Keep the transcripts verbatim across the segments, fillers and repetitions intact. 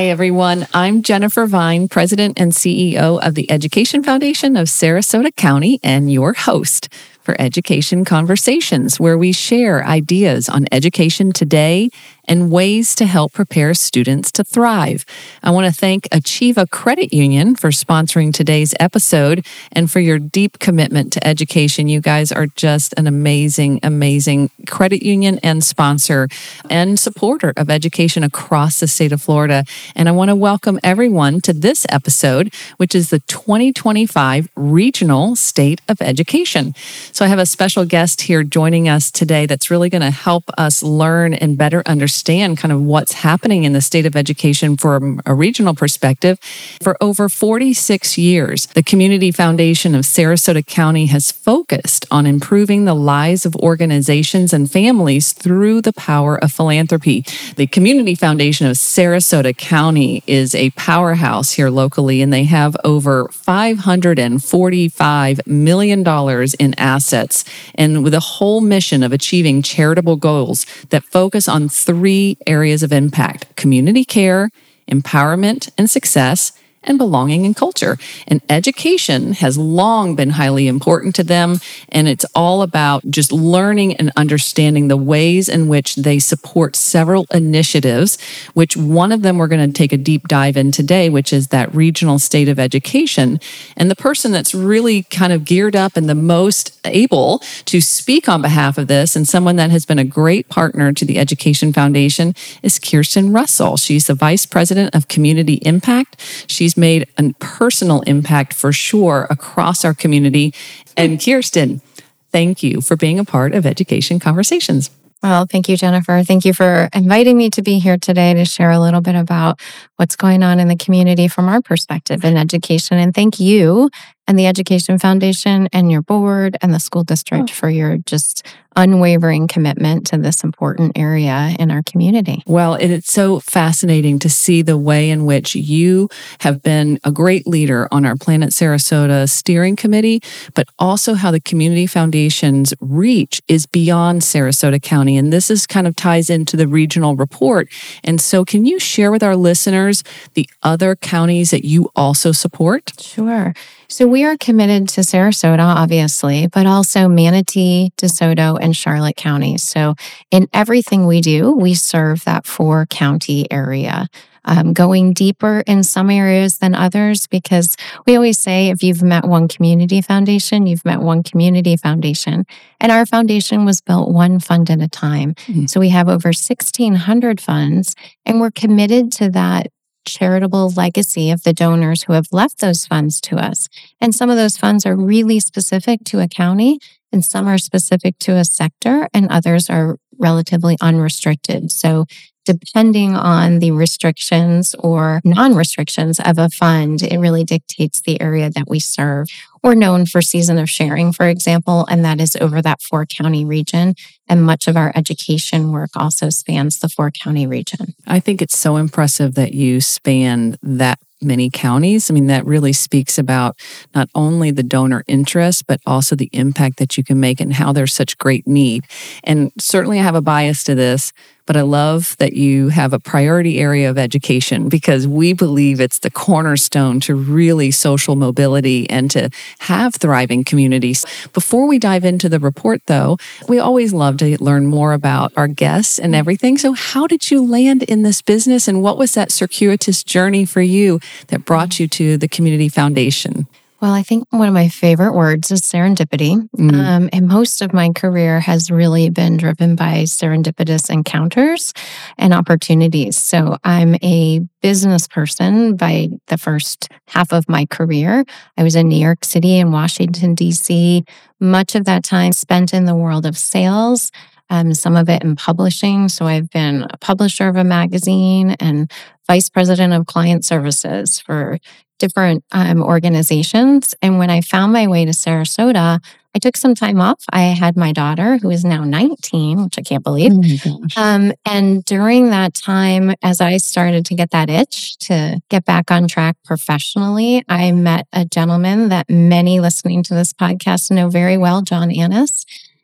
Hi, everyone. I'm Jennifer Vine, President and C E O of the Education Foundation of Sarasota County, and your host for Education Conversations, where we share ideas on education today and ways to help prepare students to thrive. I want to thank Achieva Credit Union for sponsoring today's episode and for your deep commitment to education. You guys are just an amazing, amazing credit union and sponsor and supporter of education across the state of Florida. And I want to welcome everyone to this episode, which is the twenty twenty-five Regional State of Education. So I have a special guest here joining us today that's really going to help us learn and better understand kind of what's happening in the state of education from a regional perspective. For over forty-six years, the Community Foundation of Sarasota County has focused on improving the lives of organizations and families through the power of philanthropy. The Community Foundation of Sarasota County is a powerhouse here locally, and they have over five hundred forty-five million dollars in assets, and with a whole mission of achieving charitable goals that focus on three areas of impact: community care, empowerment and success, and belonging and culture. And education has long been highly important to them, and it's all about just learning and understanding the ways in which they support several initiatives, which one of them we're going to take a deep dive in today, which is that regional state of education. And the person that's really kind of geared up and the most able to speak on behalf of this, and someone that has been a great partner to the Education Foundation, is Kirsten Russell. She's the Vice President of Community Impact. She's made a personal impact for sure across our community. And Kirsten, thank you for being a part of Education Conversations. Well, thank you, Jennifer. Thank you for inviting me to be here today to share a little bit about what's going on in the community from our perspective in education. And thank you and the Education Foundation and your board and the school district for your just unwavering commitment to this important area in our community. Well, it's so fascinating to see the way in which you have been a great leader on our Planet Sarasota steering committee, but also how the Community Foundation's reach is beyond Sarasota County. And this is kind of ties into the regional report. And so can you share with our listeners the other counties that you also support? Sure. So we are committed to Sarasota, obviously, but also Manatee, DeSoto, and Charlotte counties. So in everything we do, we serve that four county area. Um, going deeper in some areas than others, because we always say if you've met one community foundation, you've met one community foundation. And our foundation was built one fund at a time. Mm-hmm. So we have over sixteen hundred funds, and we're committed to that charitable legacy of the donors who have left those funds to us. And some of those funds are really specific to a county, and some are specific to a sector, and others are relatively unrestricted. So depending on the restrictions or non-restrictions of a fund, it really dictates the area that we serve. We're known for Season of Sharing, for example, and that is over that four-county region. And much of our education work also spans the four-county region. I think it's so impressive that you span that many counties. I mean, that really speaks about not only the donor interest, but also the impact that you can make and how there's such great need. And certainly I have a bias to this, but I love that you have a priority area of education, because we believe it's the cornerstone to really social mobility and to have thriving communities. Before we dive into the report, though, we always love to learn more about our guests and everything. So how did you land in this business, and what was that circuitous journey for you that brought you to the Community Foundation? Well, I think one of my favorite words is serendipity. Mm. Um, and most of my career has really been driven by serendipitous encounters and opportunities. So I'm a business person by the first half of my career. I was in New York City and Washington, D C, much of that time spent in the world of sales. Um, some of it in publishing. So I've been a publisher of a magazine and vice president of client services for different um, organizations. And when I found my way to Sarasota, I took some time off. I had my daughter, who is now nineteen, which I can't believe. Oh my gosh. Um, and during that time, as I started to get that itch to get back on track professionally, I met a gentleman that many listening to this podcast know very well, John Annis.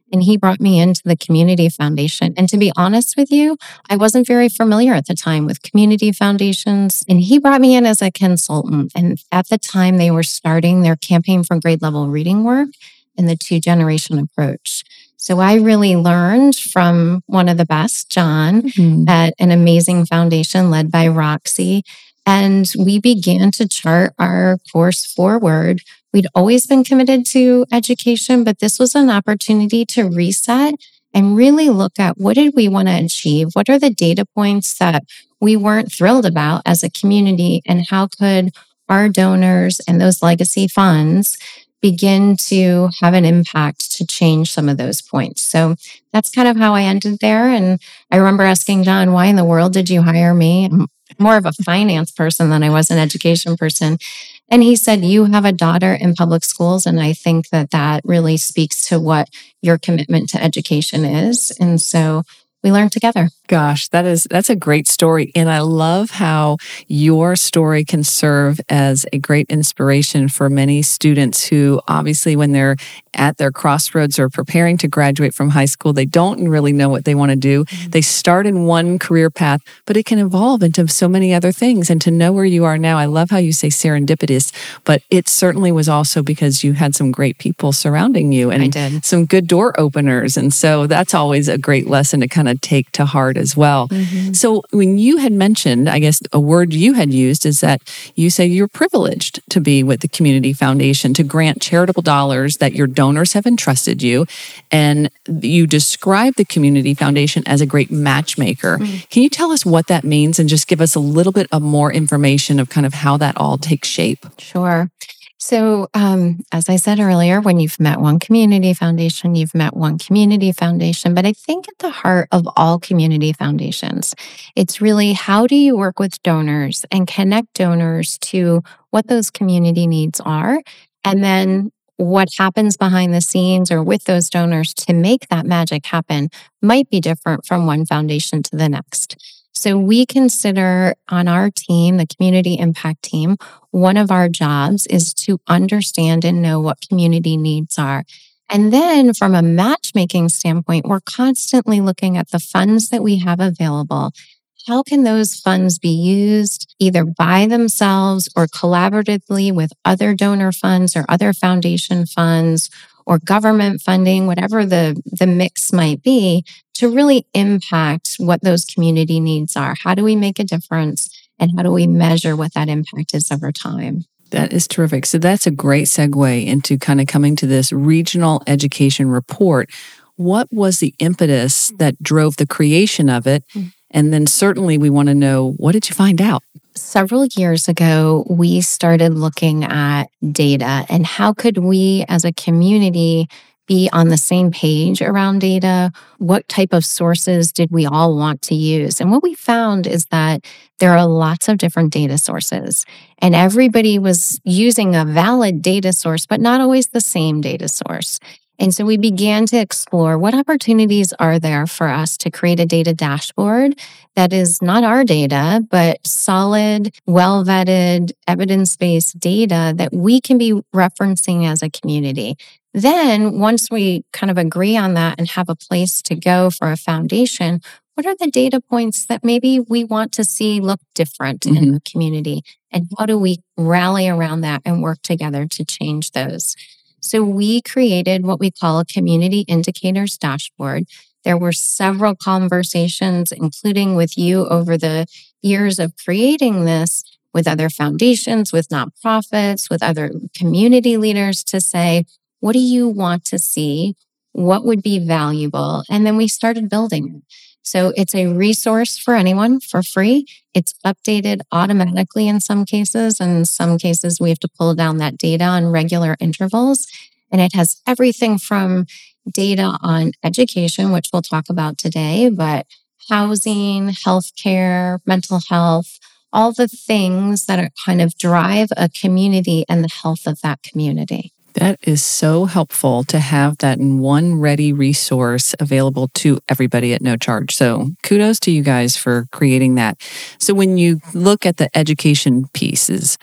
And he brought me into the Community Foundation. And to be honest with you, I wasn't very familiar at the time with community foundations. And he brought me in as a consultant. And at the time, they were starting their campaign for grade level reading work and the two generation approach. So I really learned from one of the best, John, mm-hmm. at an amazing foundation led by Roxy. And we began to chart our course forward. We'd always been committed to education, but this was an opportunity to reset and really look at what did we want to achieve? What are the data points that we weren't thrilled about as a community? And how could our donors and those legacy funds begin to have an impact to change some of those points? So that's kind of how I ended there. And I remember asking John, why in the world did you hire me? I'm more of a finance person than I was an education person. And he said, you have a daughter in public schools. And I think that that really speaks to what your commitment to education is. And so we learned together. Gosh, that is that's a great story. And I love how your story can serve as a great inspiration for many students who obviously when they're at their crossroads or preparing to graduate from high school, they don't really know what they want to do. Mm-hmm. They start in one career path, but it can evolve into so many other things. And to know where you are now, I love how you say serendipitous, but it certainly was also because you had some great people surrounding you and I did. some good door openers. And so that's always a great lesson to kind of take to heart as well. Mm-hmm. So when you had mentioned, I guess a word you had used is that you say you're privileged to be with the Community Foundation to grant charitable dollars that your donors have entrusted you. And you describe the Community Foundation as a great matchmaker. Mm-hmm. Can you tell us what that means and just give us a little bit of more information of kind of how that all takes shape? Sure. So, um, as I said earlier, when you've met one community foundation, you've met one community foundation. But I think at the heart of all community foundations, it's really how do you work with donors and connect donors to what those community needs are, and then what happens behind the scenes or with those donors to make that magic happen might be different from one foundation to the next. So we consider on our team, the community impact team, one of our jobs is to understand and know what community needs are. And then from a matchmaking standpoint, we're constantly looking at the funds that we have available. How can those funds be used either by themselves or collaboratively with other donor funds or other foundation funds or government funding, whatever the, the mix might be, to really impact what those community needs are? How do we make a difference? And how do we measure what that impact is over time? That is terrific. So that's a great segue into kind of coming to this regional education report. What was the impetus that drove the creation of it? And then certainly we want to know, what did you find out? Several years ago, we started looking at data and how could we as a community be on the same page around data? What type of sources did we all want to use? And what we found is that there are lots of different data sources, and everybody was using a valid data source, but not always the same data source. And so we began to explore what opportunities are there for us to create a data dashboard that is not our data, but solid, well-vetted, evidence-based data that we can be referencing as a community. Then once we kind of agree on that and have a place to go for a foundation, what are the data points that maybe we want to see look different mm-hmm. in the community? And how do we rally around that and work together to change those? So we created what we call a community indicators dashboard. There were several conversations, including with you over the years of creating this, with other foundations, with nonprofits, with other community leaders to say, what do you want to see? What would be valuable? And then we started building it. So it's a resource for anyone for free. It's updated automatically in some cases. And in some cases, we have to pull down that data on regular intervals. And it has everything from data on education, which we'll talk about today, but housing, healthcare, mental health, all the things that are kind of drive a community and the health of that community. That is so helpful to have that in one ready resource available to everybody at no charge. So kudos to you guys for creating that. So when you look at the education pieces,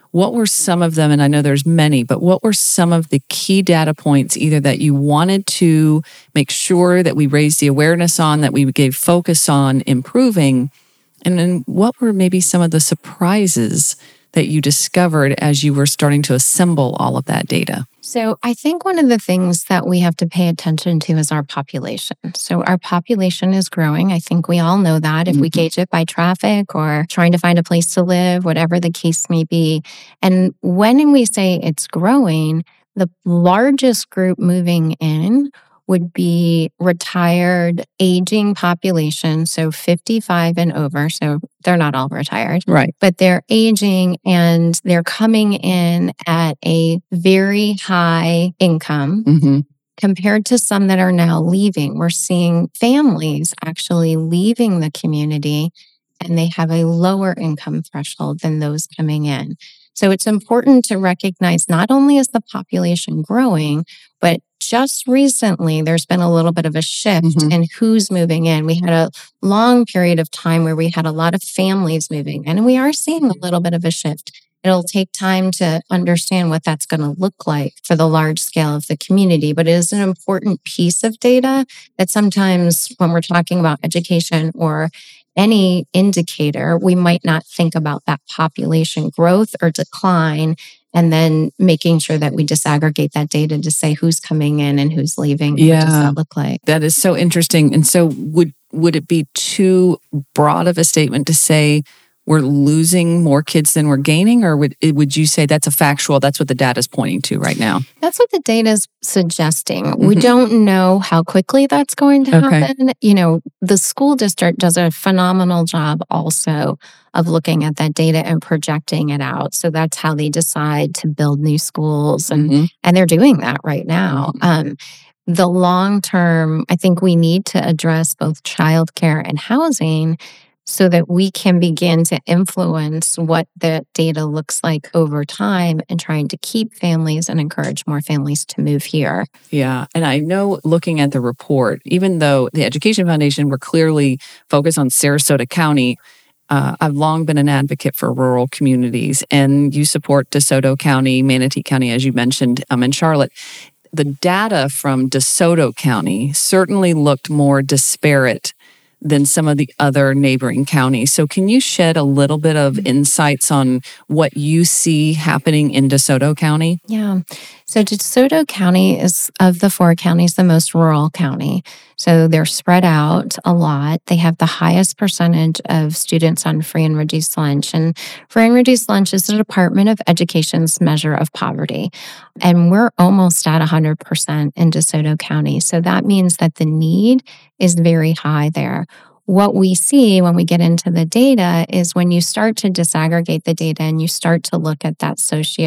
what were some of them? And I know there's many, but what were some of the key data points either that you wanted to make sure that we raised the awareness on, that we gave focus on improving? And then what were maybe some of the surprises that you discovered as you were starting to assemble all of that data? So I think one of the things that we have to pay attention to is our population. So our population is growing. I think we all know that if mm-hmm. we gauge it by traffic or trying to find a place to live, whatever the case may be. And when we say it's growing, the largest group moving in would be retired, aging population, so fifty-five and over. So they're not all retired, right? But they're aging and they're coming in at a very high income mm-hmm. compared to some that are now leaving. We're seeing families actually leaving the community and they have a lower income threshold than those coming in. So it's important to recognize not only is the population growing, but just recently, there's been a little bit of a shift mm-hmm. in who's moving in. We had a long period of time where we had a lot of families moving in, and we are seeing a little bit of a shift. It'll take time to understand what that's going to look like for the large scale of the community, but it is an important piece of data that sometimes when we're talking about education or any indicator, we might not think about that population growth or decline, and then making sure that we disaggregate that data to say who's coming in and who's leaving. Yeah. What does that look like? That is so interesting. And so would would it be too broad of a statement to say we're losing more kids than we're gaining? Or would would you say that's a factual, that's what the data is pointing to right now? That's what the data is suggesting. Mm-hmm. We don't know how quickly that's going to okay. happen. You know, the school district does a phenomenal job also of looking at that data and projecting it out. So that's how they decide to build new schools. And, mm-hmm. and they're doing that right now. Mm-hmm. Um, the long term, I think we need to address both childcare and housing so that we can begin to influence what the data looks like over time and trying to keep families and encourage more families to move here. Yeah. And I know looking at the report, even though the Education Foundation were clearly focused on Sarasota County, uh, I've long been an advocate for rural communities, and you support DeSoto County, Manatee County, as you mentioned, um, and Charlotte. The data from DeSoto County certainly looked more disparate than some of the other neighboring counties. So can you shed a little bit of insights on what you see happening in DeSoto County? Yeah. So DeSoto County is, of the four counties, the most rural county. So they're spread out a lot. They have the highest percentage of students on free and reduced lunch. And free and reduced lunch is the Department of Education's measure of poverty. And we're almost at one hundred percent in DeSoto County. So that means that the need is very high there. What we see when we get into the data is when you start to disaggregate the data and you start to look at that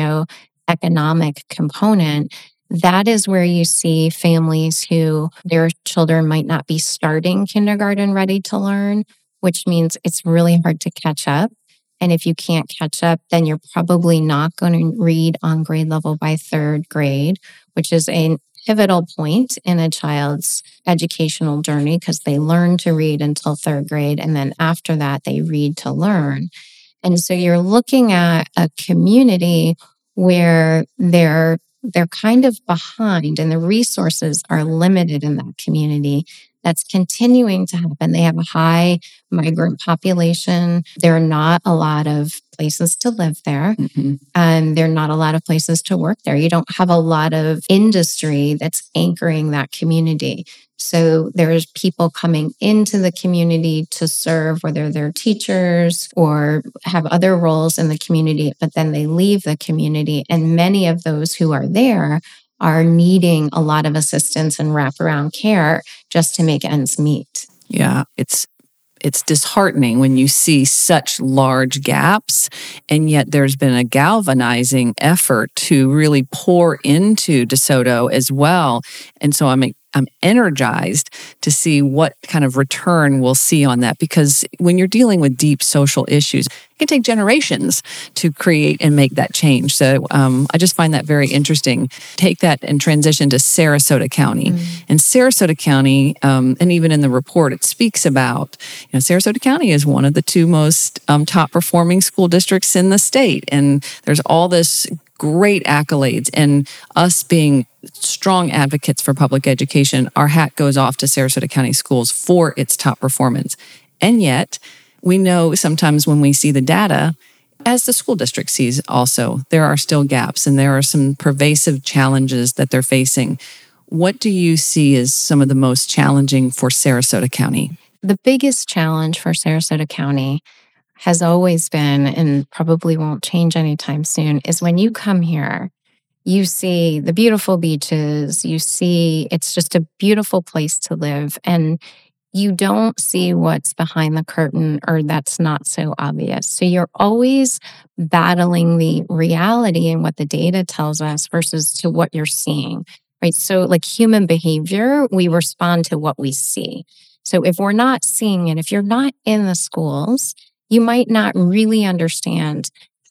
socioeconomic component, that is where you see families who their children might not be starting kindergarten ready to learn, which means it's really hard to catch up. And if you can't catch up, then you're probably not going to read on grade level by third grade, which is a pivotal point in a child's educational journey because they learn to read until third grade. And then after that, they read to learn. And so you're looking at a community where they're they're kind of behind and the resources are limited in that community. That's continuing to happen. They have a high migrant population. There are not a lot of places to live there. Mm-hmm. And there are not a lot of places to work there. You don't have a lot of industry that's anchoring that community. So there's people coming into the community to serve, whether they're teachers or have other roles in the community, but then they leave the community. And many of those who are there are needing a lot of assistance and wraparound care just to make ends meet. Yeah, it's it's disheartening when you see such large gaps, and yet there's been a galvanizing effort to really pour into DeSoto as well. And so I'm I'm energized to see what kind of return we'll see on that. Because when you're dealing with deep social issues, it can take generations to create and make that change. So um, I just find that very interesting. Take that and transition to Sarasota County. Mm. And Sarasota County, um, and even in the report, it speaks about, you know, Sarasota County is one of the two most um, top performing school districts in the state. And there's all this great accolades, and us being strong advocates for public education, our hat goes off to Sarasota County Schools for its top performance. And yet, we know sometimes when we see the data, as the school district sees also, there are still gaps and there are some pervasive challenges that they're facing. What do you see as some of the most challenging for Sarasota County? The biggest challenge for Sarasota County has always been, and probably won't change anytime soon, is when you come here, you see the beautiful beaches, you see it's just a beautiful place to live, and you don't see what's behind the curtain or that's not so obvious. So you're always battling the reality and what the data tells us versus to what you're seeing, right? So like human behavior, we respond to what we see. So if we're not seeing it, if you're not in the schools, you might not really understand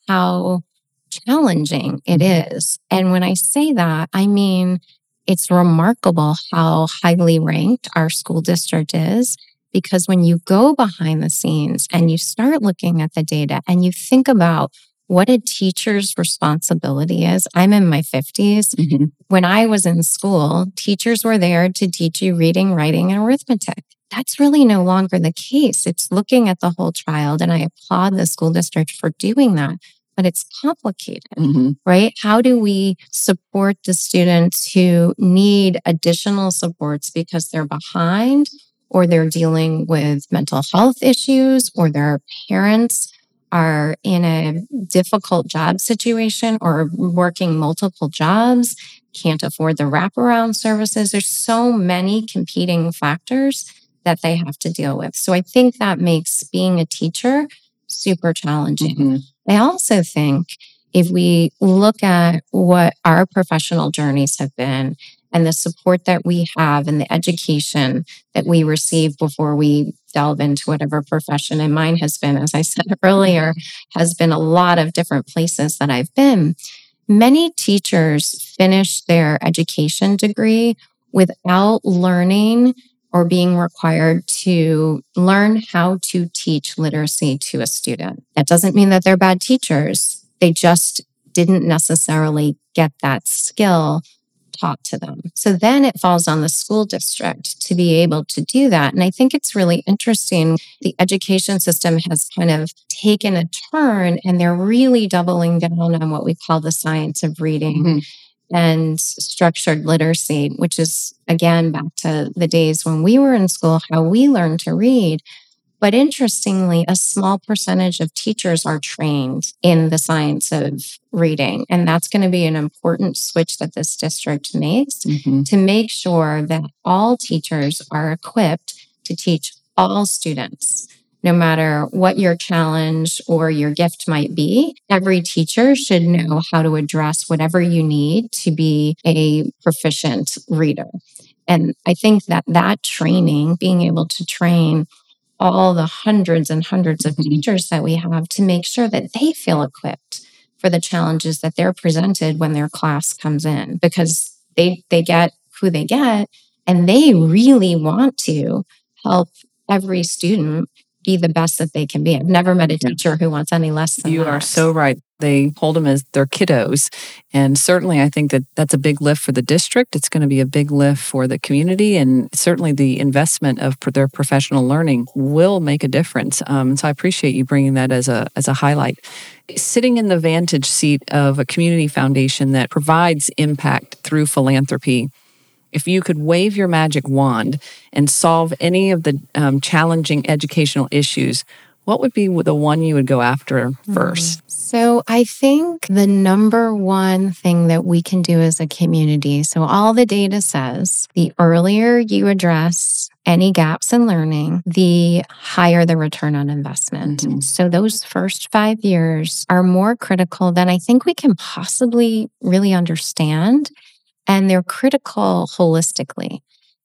how challenging it is. And when I say that, I mean, it's remarkable how highly ranked our school district is, because when you go behind the scenes and you start looking at the data and you think about what a teacher's responsibility is. I'm in my fifties. Mm-hmm. When I was in school, teachers were there to teach you reading, writing, and arithmetic. That's really no longer the case. It's looking at the whole child, and I applaud the school district for doing that. But it's complicated, mm-hmm. right? How do we support the students who need additional supports because they're behind, or they're dealing with mental health issues, or their parents are in a difficult job situation or working multiple jobs, can't afford the wraparound services? There's so many competing factors that they have to deal with. So I think that makes being a teacher super challenging. Mm-hmm. I also think if we look at what our professional journeys have been and the support that we have and the education that we receive before we delve into whatever profession, and mine has been, as I said earlier, has been a lot of different places that I've been. Many teachers finish their education degree without learning or being required to learn how to teach literacy to a student. That doesn't mean that they're bad teachers. They just didn't necessarily get that skill taught to them. So then it falls on the school district to be able to do that. And I think it's really interesting. The education system has kind of taken a turn, and they're really doubling down on what we call the science of reading. Mm-hmm. And structured literacy, which is, again, back to the days when we were in school, how we learned to read. But interestingly, a small percentage of teachers are trained in the science of reading. And that's going to be an important switch that this district makes, mm-hmm. to make sure that all teachers are equipped to teach all students. No matter what your challenge or your gift might be, every teacher should know how to address whatever you need to be a proficient reader. And I think that that training, being able to train all the hundreds and hundreds of teachers that we have to make sure that they feel equipped for the challenges that they're presented when their class comes in, because they, they get who they get, and they really want to help every student be the best that they can be. I've never met a teacher who wants any less than you that. You are so right. They hold them as their kiddos. And certainly I think that that's a big lift for the district. It's going to be a big lift for the community. And certainly the investment of their professional learning will make a difference. Um, so I appreciate you bringing that as a, as a highlight. Sitting in the vantage seat of a community foundation that provides impact through philanthropy, if you could wave your magic wand and solve any of the um, challenging educational issues, what would be the one you would go after first? So I think the number one thing that we can do as a community, so all the data says the earlier you address any gaps in learning, the higher the return on investment. Mm-hmm. So those first five years are more critical than I think we can possibly really understand. And they're critical holistically.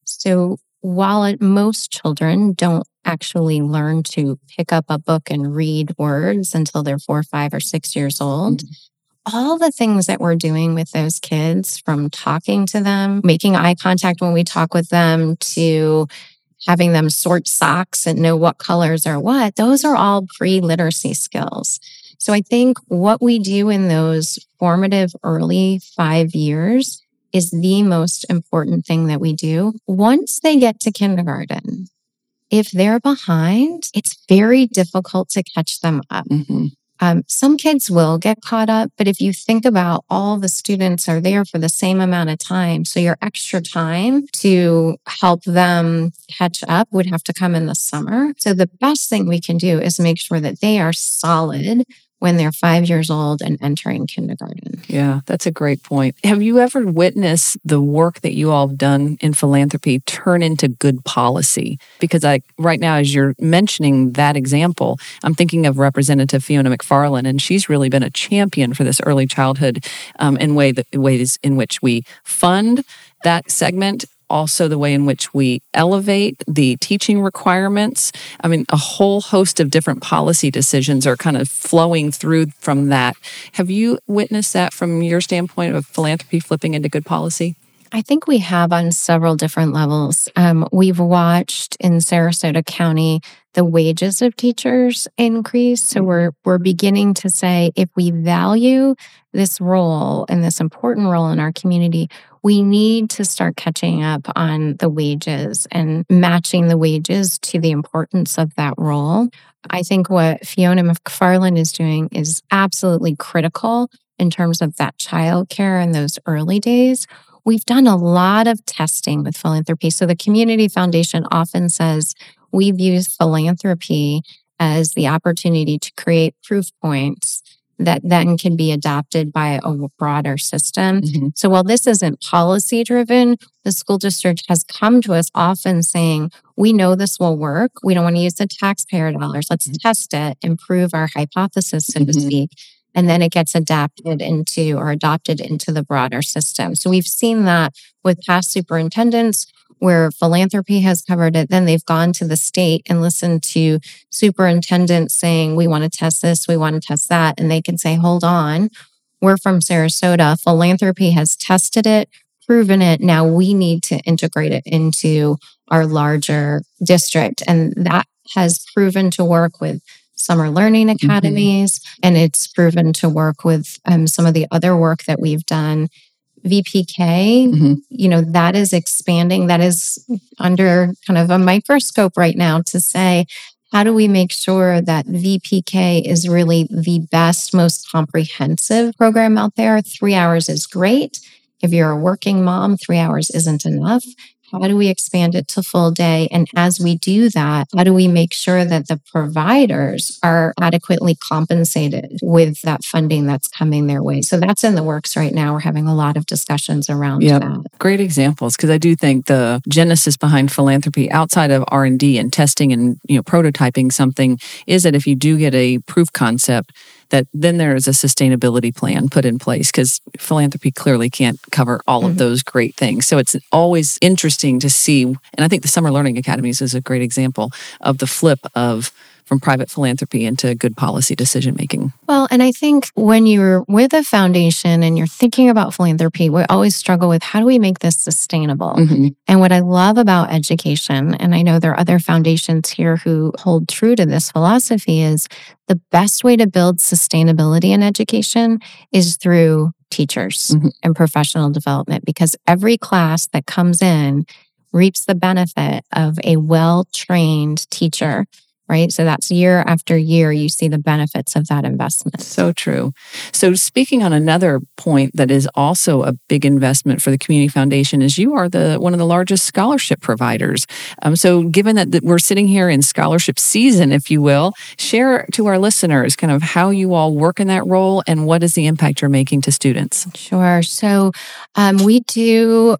So while it, most children don't actually learn to pick up a book and read words until they're four, five, or six years old, mm-hmm. all the things that we're doing with those kids, from talking to them, making eye contact when we talk with them, to having them sort socks and know what colors are what, those are all pre-literacy skills. So I think what we do in those formative early five years is the most important thing that we do. Once they get to kindergarten, if they're behind, it's very difficult to catch them up. Mm-hmm. Um, some kids will get caught up, but if you think about all the students are there for the same amount of time, so your extra time to help them catch up would have to come in the summer. So the best thing we can do is make sure that they are solid when they're five years old and entering kindergarten. Yeah, that's a great point. Have you ever witnessed the work that you all have done in philanthropy turn into good policy? Because I, right now, as you're mentioning that example, I'm thinking of Representative Fiona McFarland, and she's really been a champion for this early childhood um, in way that, ways in which we fund that segment. Also, the way in which we elevate the teaching requirements. I mean, a whole host of different policy decisions are kind of flowing through from that. Have you witnessed that from your standpoint of philanthropy flipping into good policy? I think we have on several different levels. Um, we've watched in Sarasota County the wages of teachers increase. So we're we're beginning to say, if we value this role and this important role in our community, we need to start catching up on the wages and matching the wages to the importance of that role. I think what Fiona McFarland is doing is absolutely critical in terms of that childcare in those early days. We've done a lot of testing with philanthropy. So the Community Foundation often says we've used philanthropy as the opportunity to create proof points that then can be adopted by a broader system. Mm-hmm. So while this isn't policy driven, the school district has come to us often saying, we know this will work. We don't want to use the taxpayer dollars. Let's mm-hmm. test it and prove our hypothesis, so mm-hmm. to speak. And then it gets adapted into or adopted into the broader system. So we've seen that with past superintendents where philanthropy has covered it. Then they've gone to the state and listened to superintendents saying, we want to test this, we want to test that. And they can say, hold on, we're from Sarasota. Philanthropy has tested it, proven it. Now we need to integrate it into our larger district. And that has proven to work with summer learning academies, mm-hmm. and it's proven to work with um, some of the other work that we've done. V P K, mm-hmm. you know, that is expanding. That is under kind of a microscope right now to say, how do we make sure that V P K is really the best, most comprehensive program out there? Three hours is great. If you're a working mom, three hours isn't enough. How do we expand it to full day? And as we do that, how do we make sure that the providers are adequately compensated with that funding that's coming their way? So that's in the works right now. We're having a lot of discussions around yep. that. Great examples, because I do think the genesis behind philanthropy outside of R and D and testing and you know prototyping something is that if you do get a proof concept, that then there is a sustainability plan put in place, because philanthropy clearly can't cover all mm-hmm. of those great things. So it's always interesting to see, and I think the Summer Learning Academies is a great example of the flip of from private philanthropy into good policy decision making. Well, and I think when you're with a foundation and you're thinking about philanthropy, we always struggle with how do we make this sustainable? Mm-hmm. And what I love about education, and I know there are other foundations here who hold true to this philosophy, is the best way to build sustainability in education is through teachers mm-hmm. and professional development, because every class that comes in reaps the benefit of a well-trained teacher. Right? So that's year after year, you see the benefits of that investment. So true. So speaking on another point that is also a big investment for the Community Foundation is you are the one of the largest scholarship providers. Um, so given that, that we're sitting here in scholarship season, if you will, share to our listeners kind of how you all work in that role and what is the impact you're making to students. Sure. So um, we do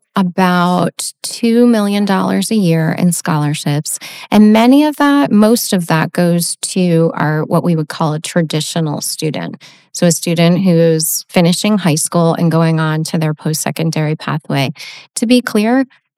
about two million dollars a year in scholarships. And many of that, most of that goes to our what we would call a traditional student. So a student who's finishing high school and going on to their post-secondary pathway. To be clear,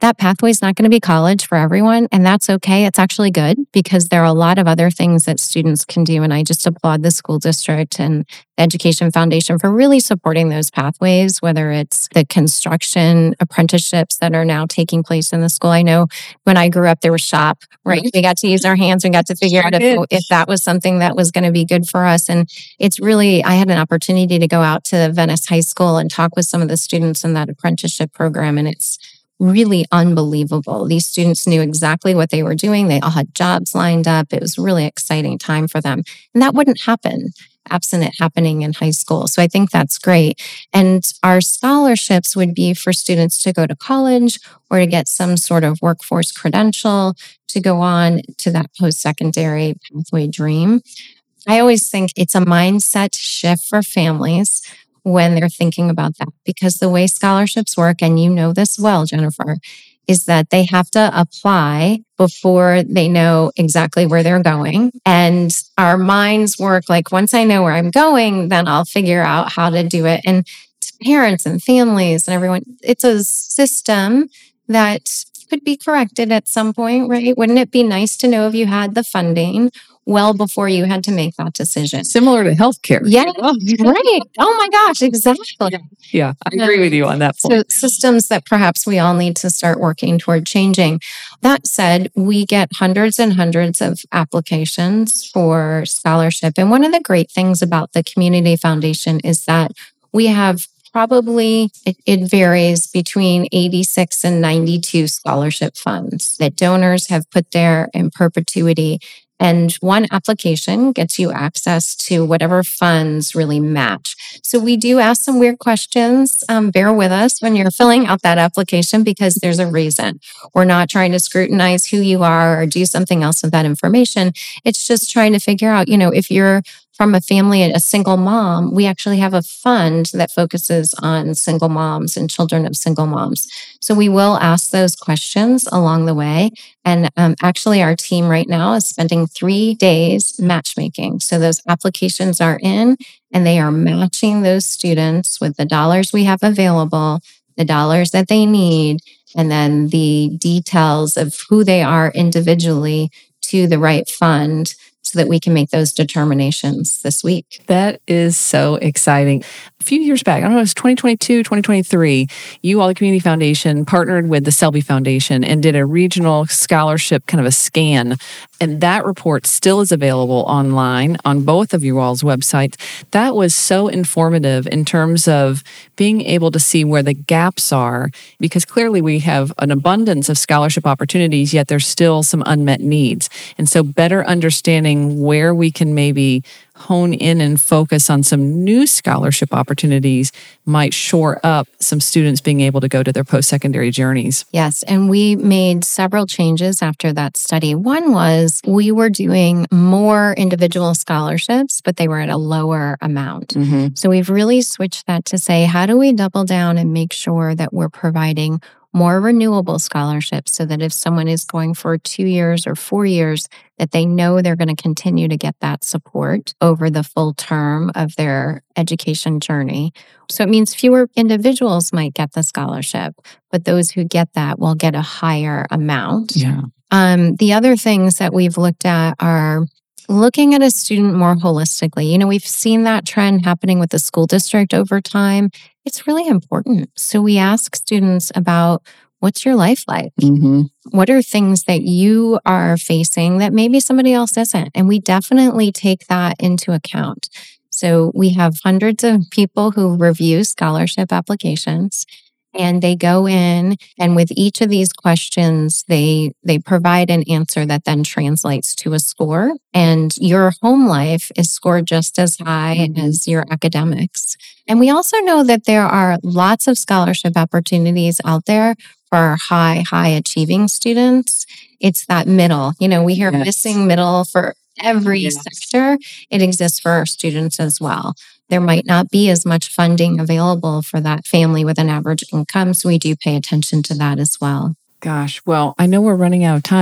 that pathway is not going to be college for everyone. And that's okay. It's actually good because there are a lot of other things that students can do. And I just applaud the school district and the Education Foundation for really supporting those pathways, whether it's the construction apprenticeships that are now taking place in the school. I know when I grew up, there was shop, right? We got to use our hands and got to figure out if, if that was something that was going to be good for us. And it's really, I had an opportunity to go out to Venice High School and talk with some of the students in that apprenticeship program. And it's really unbelievable. These students knew exactly what they were doing. They all had jobs lined up. It was a really exciting time for them. And that wouldn't happen absent it happening in high school. So I think that's great. And our scholarships would be for students to go to college or to get some sort of workforce credential to go on to that post-secondary pathway dream. I always think it's a mindset shift for families when they're thinking about that, because the way scholarships work, and you know this well, Jennifer, is that they have to apply before they know exactly where they're going. And our minds work like, once I know where I'm going, then I'll figure out how to do it. And to parents and families and everyone, it's a system that could be corrected at some point, right? Wouldn't it be nice to know if you had the funding well before you had to make that decision? Similar to healthcare. Yeah, right. Oh my gosh, exactly. Yeah, I agree with you on that point. So systems that perhaps we all need to start working toward changing. That said, we get hundreds and hundreds of applications for scholarship. And one of the great things about the Community Foundation is that we have probably, it, it varies between eighty-six and ninety-two scholarship funds that donors have put there in perpetuity. And one application gets you access to whatever funds really match. So we do ask some weird questions. Um, bear with us when you're filling out that application because there's a reason. We're not trying to scrutinize who you are or do something else with that information. It's just trying to figure out, you know, if you're from a family, a single mom, we actually have a fund that focuses on single moms and children of single moms. So we will ask those questions along the way. And um, actually, our team right now is spending three days matchmaking. So those applications are in and they are matching those students with the dollars we have available, the dollars that they need, and then the details of who they are individually to the right fund, so that we can make those determinations this week. That is so exciting. A few years back, I don't know, it was twenty twenty-two, twenty twenty-three, you all, the Community Foundation, partnered with the Selby Foundation and did a regional scholarship kind of a scan. And that report still is available online on both of you all's websites. That was so informative in terms of being able to see where the gaps are, because clearly we have an abundance of scholarship opportunities, yet there's still some unmet needs. And so better understanding where we can maybe hone in and focus on some new scholarship opportunities might shore up some students being able to go to their post-secondary journeys. Yes, and we made several changes after that study. One was we were doing more individual scholarships, but they were at a lower amount. Mm-hmm. So we've really switched that to say, how do we double down and make sure that we're providing more renewable scholarships so that if someone is going for two years or four years, that they know they're going to continue to get that support over the full term of their education journey. So it means fewer individuals might get the scholarship, but those who get that will get a higher amount. Yeah. Um, the other things that we've looked at are looking at a student more holistically. You know, we've seen that trend happening with the school district over time. It's really important. So we ask students about, what's your life like? Mm-hmm. What are things that you are facing that maybe somebody else isn't? And we definitely take that into account. So we have hundreds of people who review scholarship applications. And they go in, and with each of these questions, they they provide an answer that then translates to a score. And your home life is scored just as high as your academics. And we also know that there are lots of scholarship opportunities out there for our high, high achieving students. It's that middle. You know, we hear yes. missing middle for every yes. sector. It exists for our students as well. There might not be as much funding available for that family with an average income, so we do pay attention to that as well. Gosh, well, I know we're running out of time, but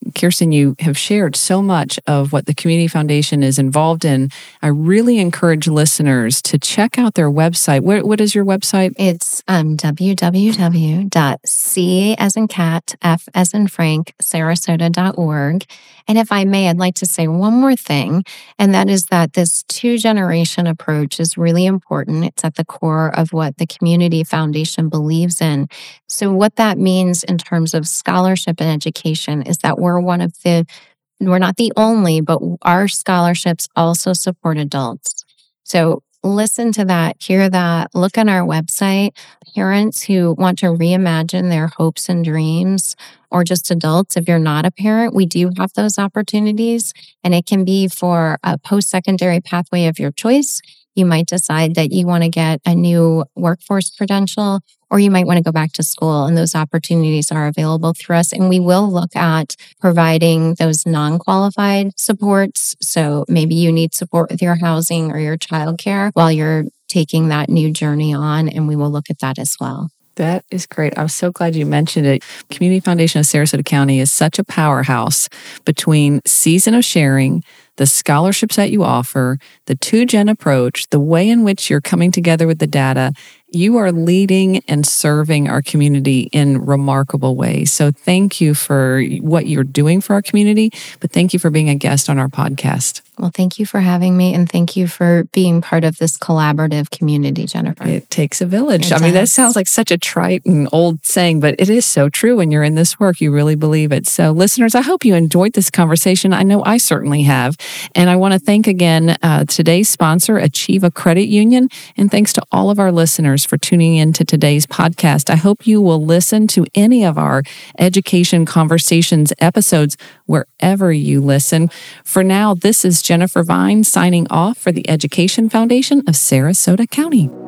Kirsten, you have shared so much of what the Community Foundation is involved in. I really encourage listeners to check out their website. What, what is your website? It's um, w w w dot c as in cat, f as in Frank, sarasota dot org. And if I may, I'd like to say one more thing, and that is that this two-generation approach is really important. It's at the core of what the Community Foundation believes in. So what that means in terms of scholarship and education is that we're one of the, we're not the only, but our scholarships also support adults. So listen to that, hear that, look on our website. Parents who want to reimagine their hopes and dreams, or just adults, if you're not a parent, we do have those opportunities. And it can be for a post-secondary pathway of your choice. You might decide that you want to get a new workforce credential, or you might want to go back to school. And those opportunities are available through us. And we will look at providing those non-qualified supports. So maybe you need support with your housing or your childcare while you're taking that new journey on, and we will look at that as well. That is great. I'm so glad you mentioned it. Community Foundation of Sarasota County is such a powerhouse between Season of Sharing, the scholarships that you offer, the two-gen approach, the way in which you're coming together with the data. You are leading and serving our community in remarkable ways. So thank you for what you're doing for our community, but thank you for being a guest on our podcast. Well, thank you for having me, and thank you for being part of this collaborative community, Jennifer. It takes a village. It I mean, does. that sounds like such a trite and old saying, but it is so true. When you're in this work, you really believe it. So listeners, I hope you enjoyed this conversation. I know I certainly have. And I want to thank again uh, today's sponsor, Achieva Credit Union, and thanks to all of our listeners for tuning in to today's podcast. I hope you will listen to any of our Education Conversations episodes wherever you listen. For now, this is Jennifer Vine signing off for the Education Foundation of Sarasota County.